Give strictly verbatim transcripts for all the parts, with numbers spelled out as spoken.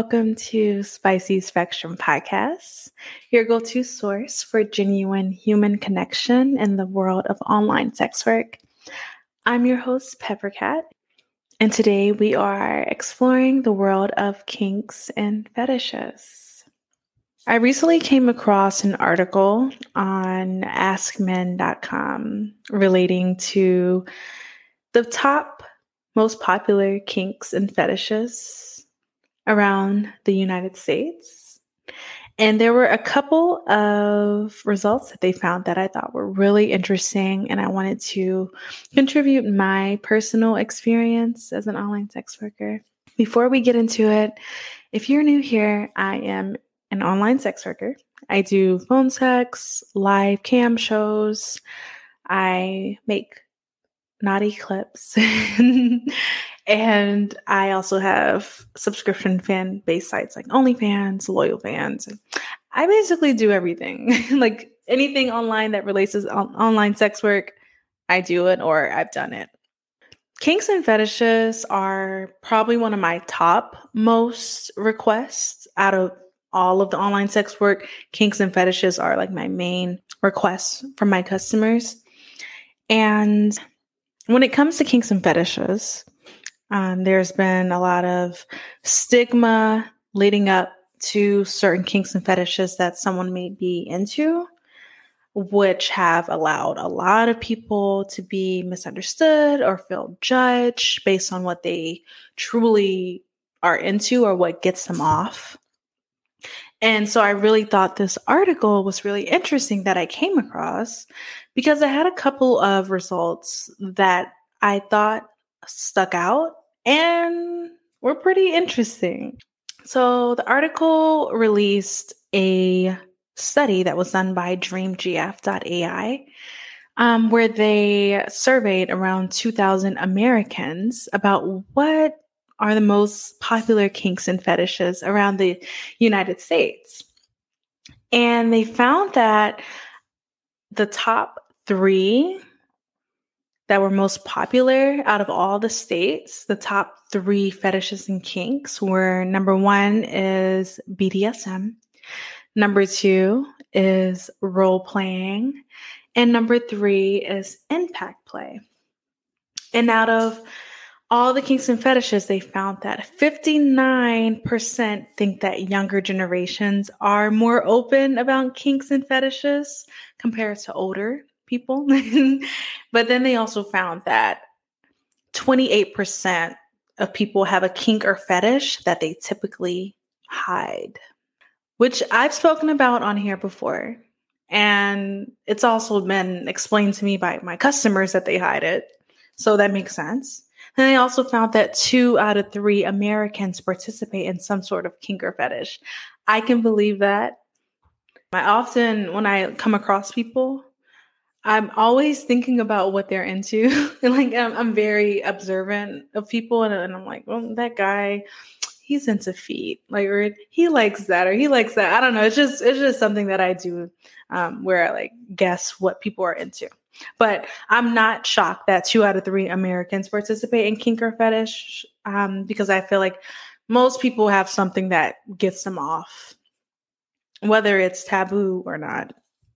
welcome to Spicy Spectrum Podcasts, your go-to source for genuine human connection in the world of online sex work. I'm your host, Peppercat, and today we are exploring the world of kinks and fetishes. I recently came across an article on ask men dot com relating to the top most popular kinks and fetishes around the United States. And there were a couple of results that they found that I thought were really interesting, and I wanted to contribute my personal experience as an online sex worker. Before we get into it, if you're new here, I am an online sex worker. I do phone sex, live cam shows. I make naughty clips. And I also have subscription fan-based sites like OnlyFans, Loyal Fans. I basically do everything. Like anything online that relates to on- online sex work, I do it or I've done it. Kinks and fetishes are probably one of my top most requests out of all of the online sex work. Kinks and fetishes are like my main requests from my customers. And when it comes to kinks and fetishes, Um, there's been a lot of stigma leading up to certain kinks and fetishes that someone may be into, which have allowed a lot of people to be misunderstood or feel judged based on what they truly are into or what gets them off. And so I really thought this article was really interesting that I came across because I had a couple of results that I thought stuck out and were pretty interesting. So the article released a study that was done by dream G F dot A I, um, where they surveyed around two thousand Americans about what are the most popular kinks and fetishes around the United States. And they found that the top three that were most popular out of all the states, the top three fetishes and kinks were: number one is B D S M, number two is role playing, and number three is impact play. And out of all the kinks and fetishes, they found that fifty-nine percent think that younger generations are more open about kinks and fetishes compared to older people. But then they also found that twenty-eight percent of people have a kink or fetish that they typically hide, which I've spoken about on here before. And it's also been explained to me by my customers that they hide it. So that makes sense. And they also found that two out of three Americans participate in some sort of kink or fetish. I can believe that. I often, when I come across people, I'm always thinking about what they're into. And like, I'm, I'm very observant of people. And, and I'm like, well, that guy, he's into feet. Like, or he likes that, or he likes that. I don't know. It's just, it's just something that I do um, where I like guess what people are into. But I'm not shocked that two out of three Americans participate in kink or fetish um, because I feel like most people have something that gets them off, whether it's taboo or not.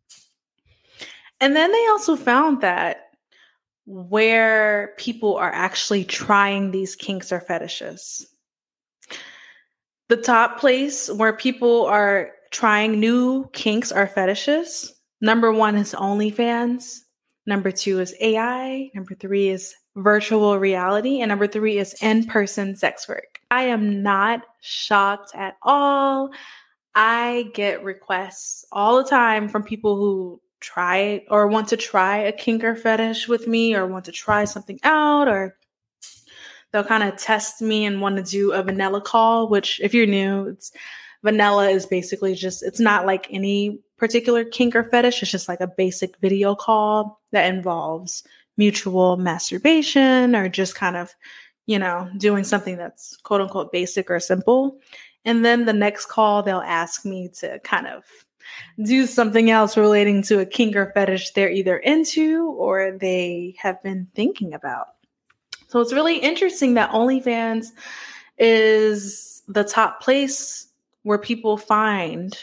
And then they also found that where people are actually trying these kinks or fetishes, the top place where people are trying new kinks or fetishes, number one is OnlyFans, number two is A I, number three is virtual reality, and number three is in-person sex work. I am not shocked at all. I get requests all the time from people who try or want to try a kink or fetish with me or want to try something out, or they'll kind of test me and want to do a vanilla call, which if you're new, it's vanilla is basically just, it's not like any particular kink or fetish. It's just like a basic video call that involves mutual masturbation or just kind of, you know, doing something that's quote unquote basic or simple. And then the next call, they'll ask me to kind of do something else relating to a kink or fetish they're either into or they have been thinking about. So it's really interesting that OnlyFans is the top place where people find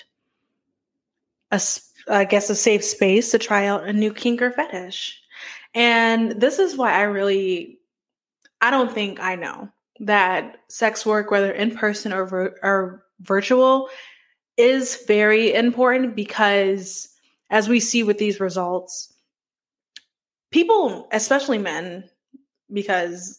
a, I guess, a safe space to try out a new kink or fetish. And this is why I really, I don't think I know that sex work, whether in person or, vir- or virtual, is very important, because as we see with these results, people, especially men, because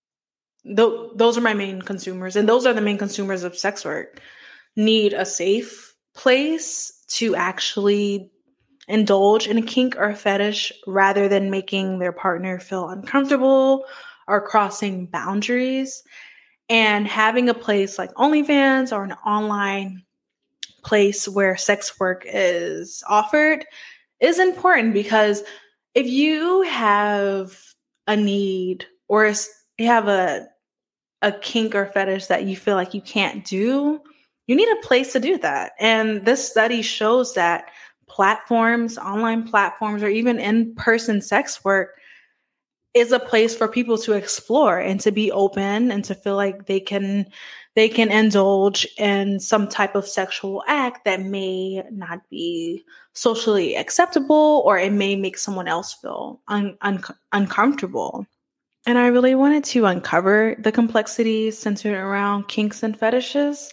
th- those are my main consumers, and those are the main consumers of sex work, need a safe place to actually indulge in a kink or a fetish rather than making their partner feel uncomfortable or crossing boundaries. And having a place like OnlyFans or an online place where sex work is offered is important, because if you have a need or you have a a kink or fetish that you feel like you can't do, you need a place to do that. And this study shows that platforms, online platforms, or even in-person sex work is a place for people to explore and to be open and to feel like they can they can indulge in some type of sexual act that may not be socially acceptable, or it may make someone else feel un- un- uncomfortable. And I really wanted to uncover the complexities centered around kinks and fetishes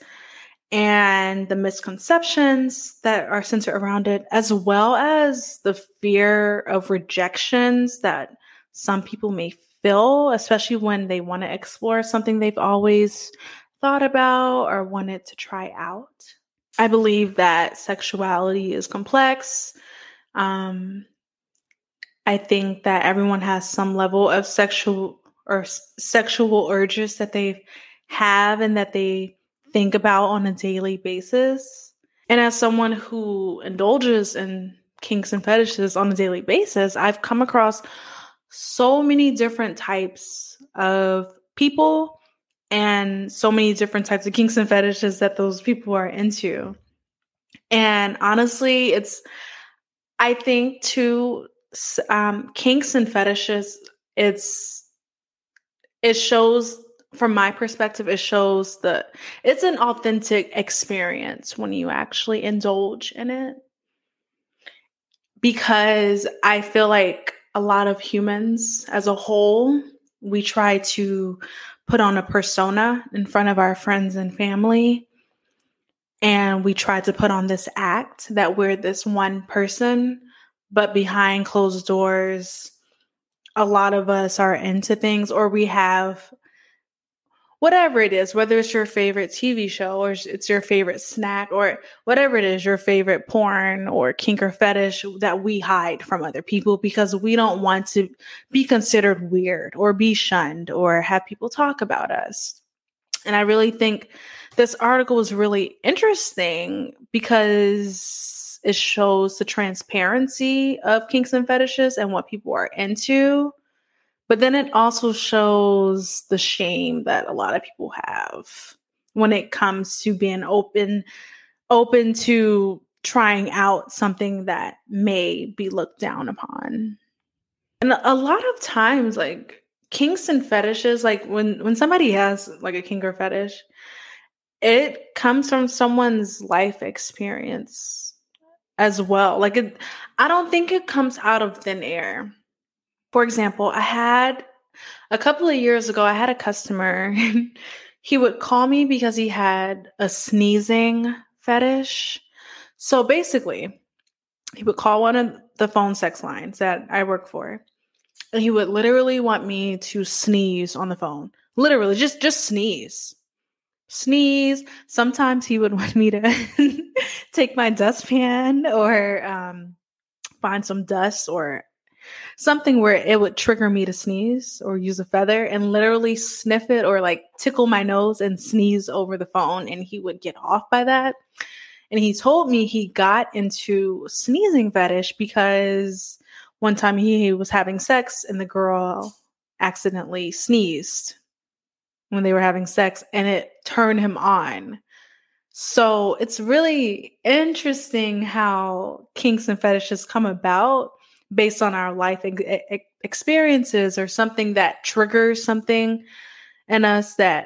and the misconceptions that are centered around it, as well as the fear of rejections that some people may feel, especially when they want to explore something they've always thought about or wanted to try out. I believe that sexuality is complex. Um, I think that everyone has some level of sexual or s- sexual urges that they have and that they think about on a daily basis. And as someone who indulges in kinks and fetishes on a daily basis, I've come across so many different types of people and so many different types of kinks and fetishes that those people are into. And honestly, it's, I think too, um, kinks and fetishes, it's, it shows, from my perspective, it shows that it's an authentic experience when you actually indulge in it. Because I feel like a lot of humans as a whole, we try to put on a persona in front of our friends and family. And we try to put on this act that we're this one person, but behind closed doors, a lot of us are into things, or we have whatever it is, whether it's your favorite T V show or it's your favorite snack or whatever it is, your favorite porn or kink or fetish that we hide from other people because we don't want to be considered weird or be shunned or have people talk about us. And I really think this article is really interesting because it shows the transparency of kinks and fetishes and what people are into. But then it also shows the shame that a lot of people have when it comes to being open, open to trying out something that may be looked down upon. And a lot of times, like kinks and fetishes, like when, when somebody has like a kink or fetish, it comes from someone's life experience as well. Like it, I don't think it comes out of thin air. For example, I had a couple of years ago, I had a customer. He would call me because he had a sneezing fetish. So basically, he would call one of the phone sex lines that I work for, and he would literally want me to sneeze on the phone. Literally, just just sneeze. Sneeze. Sometimes he would want me to take my dustpan or um, find some dust or something where it would trigger me to sneeze or use a feather and literally sniff it or like tickle my nose and sneeze over the phone. And he would get off by that. And he told me he got into sneezing fetish because one time he was having sex and the girl accidentally sneezed when they were having sex and it turned him on. So it's really interesting how kinks and fetishes come about based on our life experiences or something that triggers something in us that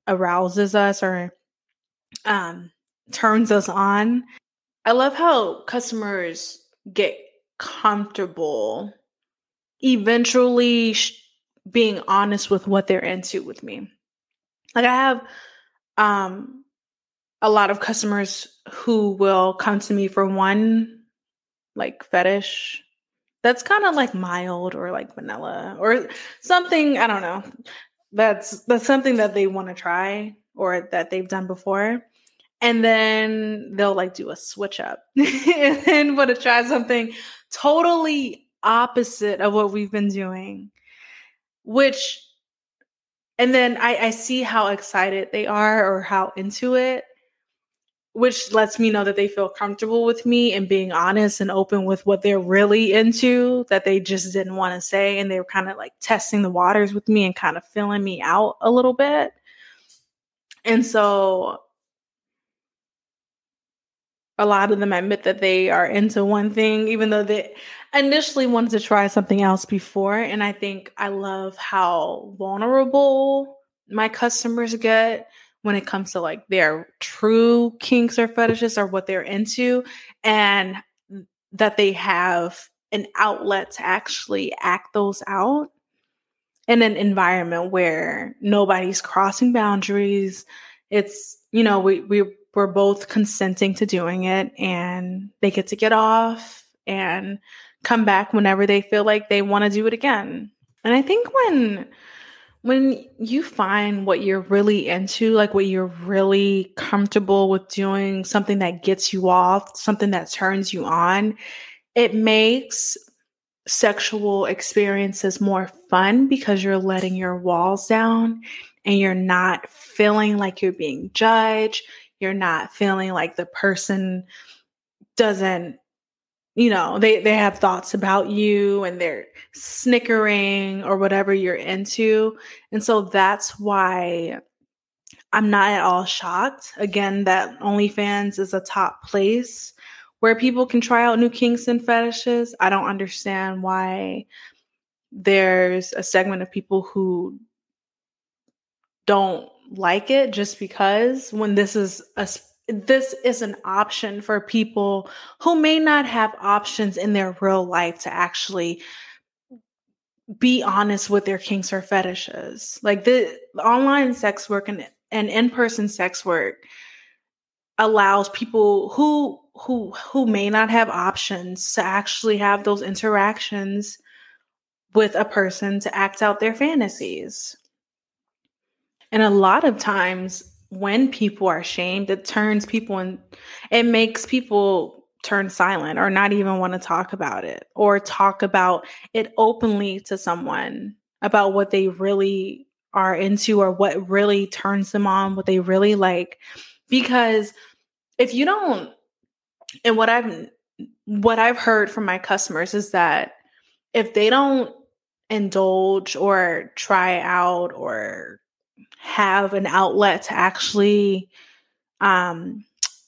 arouses us or um, turns us on. I love how customers get comfortable eventually sh- being honest with what they're into with me. Like I have um, a lot of customers who will come to me for one like fetish that's kind of like mild or like vanilla or something, I don't know. That's that's something that they want to try or that they've done before. And then they'll like do a switch up and then want to try something totally opposite of what we've been doing, which, and then I, I see how excited they are or how into it, which lets me know that they feel comfortable with me and being honest and open with what they're really into that they just didn't want to say. And they were kind of like testing the waters with me and kind of feeling me out a little bit. And so a lot of them admit that they are into one thing, even though they initially wanted to try something else before. And I think I love how vulnerable my customers get when it comes to like their true kinks or fetishes or what they're into, and that they have an outlet to actually act those out in an environment where nobody's crossing boundaries. It's, you know, we, we, we're both consenting to doing it, and they get to get off and come back whenever they feel like they want to do it again. And I think when when you find what you're really into, like what you're really comfortable with doing, something that gets you off, something that turns you on, it makes sexual experiences more fun because you're letting your walls down and you're not feeling like you're being judged. You're not feeling like the person doesn't, you know, they, they have thoughts about you and they're snickering or whatever you're into. And so that's why I'm not at all shocked, again, that OnlyFans is a top place where people can try out new kinks and fetishes. I don't understand why there's a segment of people who don't like it just because, when this is a this is an option for people who may not have options in their real life to actually be honest with their kinks or fetishes. Like the, the online sex work and, and in-person sex work allows people who who who may not have options to actually have those interactions with a person to act out their fantasies. And a lot of times when people are shamed, it turns people in, it makes people turn silent or not even want to talk about it or talk about it openly to someone about what they really are into or what really turns them on, what they really like. Because if you don't, and what I've what I've heard from my customers is that if they don't indulge or try out or have an outlet to actually um,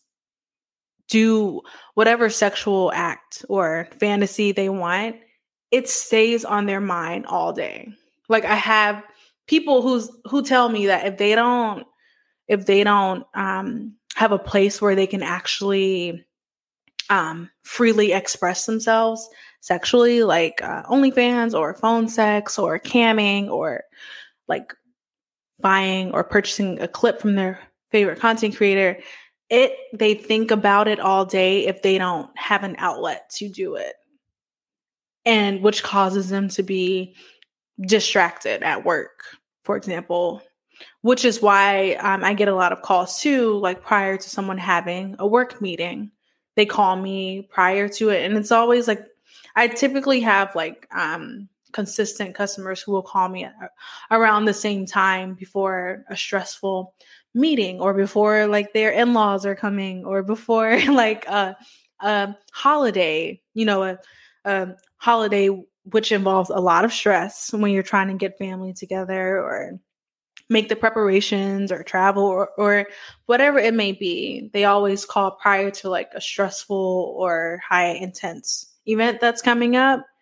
do whatever sexual act or fantasy they want, it stays on their mind all day. Like I have people who's who tell me that if they don't if they don't um, have a place where they can actually um, freely express themselves sexually, like uh, OnlyFans or phone sex or camming or like buying or purchasing a clip from their favorite content creator, it they think about it all day if they don't have an outlet to do it, and which causes them to be distracted at work, for example, which is why um, I get a lot of calls too, like prior to someone having a work meeting. They call me prior to it, and it's always like I typically have like um consistent customers who will call me around the same time before a stressful meeting or before like their in-laws are coming or before like a, a holiday, you know, a, a holiday which involves a lot of stress when you're trying to get family together or make the preparations or travel or, or whatever it may be. They always call prior to like a stressful or high intense event that's coming up.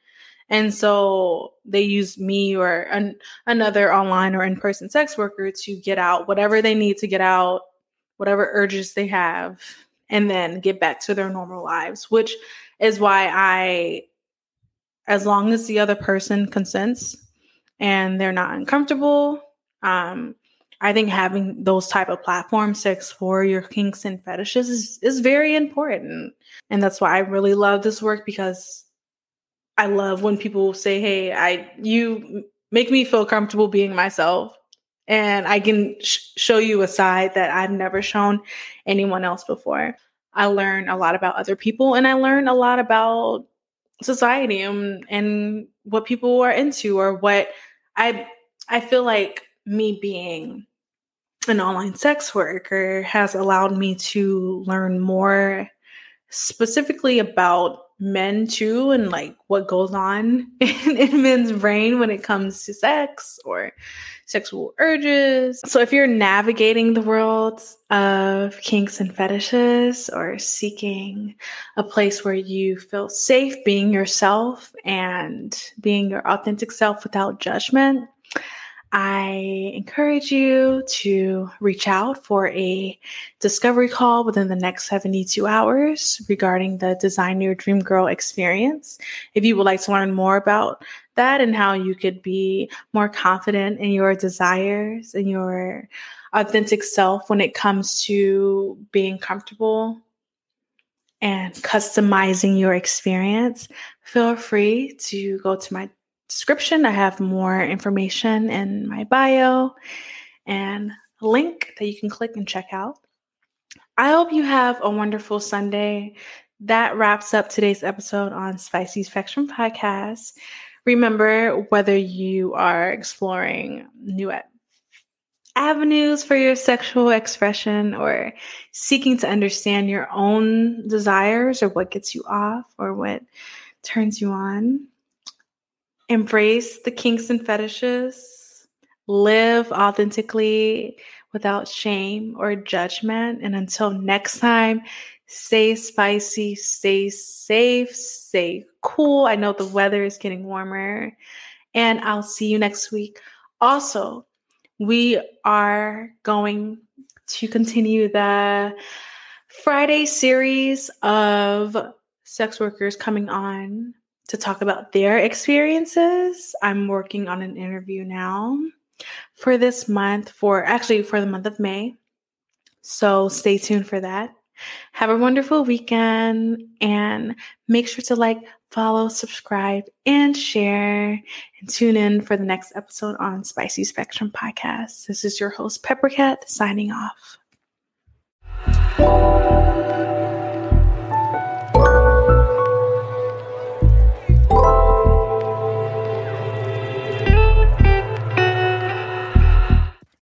And so they use me or an, another online or in-person sex worker to get out whatever they need to get out, whatever urges they have, and then get back to their normal lives, which is why I, as long as the other person consents and they're not uncomfortable, um, I think having those type of platforms to explore your kinks and fetishes is, is very important. And that's why I really love this work, because I love when people say, hey, I you make me feel comfortable being myself, and I can sh- show you a side that I've never shown anyone else before. I learn a lot about other people, and I learn a lot about society and, and what people are into, or what I I feel like me being an online sex worker has allowed me to learn more specifically about men too, and like what goes on in, in men's brain when it comes to sex or sexual urges. So if you're navigating the world of kinks and fetishes, or seeking a place where you feel safe being yourself and being your authentic self without judgment, I encourage you to reach out for a discovery call within the next seventy-two hours regarding the Design Your Dream Girl experience. If you would like to learn more about that and how you could be more confident in your desires and your authentic self when it comes to being comfortable and customizing your experience, feel free to go to my description. I have more information in my bio and a link that you can click and check out. I hope you have a wonderful Sunday. That wraps up today's episode on Spicy Spectrum Podcast. Remember, whether you are exploring new avenues for your sexual expression, or seeking to understand your own desires, or what gets you off, or what turns you on, embrace the kinks and fetishes. Live authentically without shame or judgment. And until next time, stay spicy, stay safe, stay cool. I know the weather is getting warmer, and I'll see you next week. Also, we are going to continue the Friday series of sex workers coming on to talk about their experiences. I'm working on an interview now for this month, for actually for the month of May. So stay tuned for that. Have a wonderful weekend, and make sure to like, follow, subscribe, and share, and tune in for the next episode on Spicy Spectrum Podcast. This is your host, Peppercat, signing off.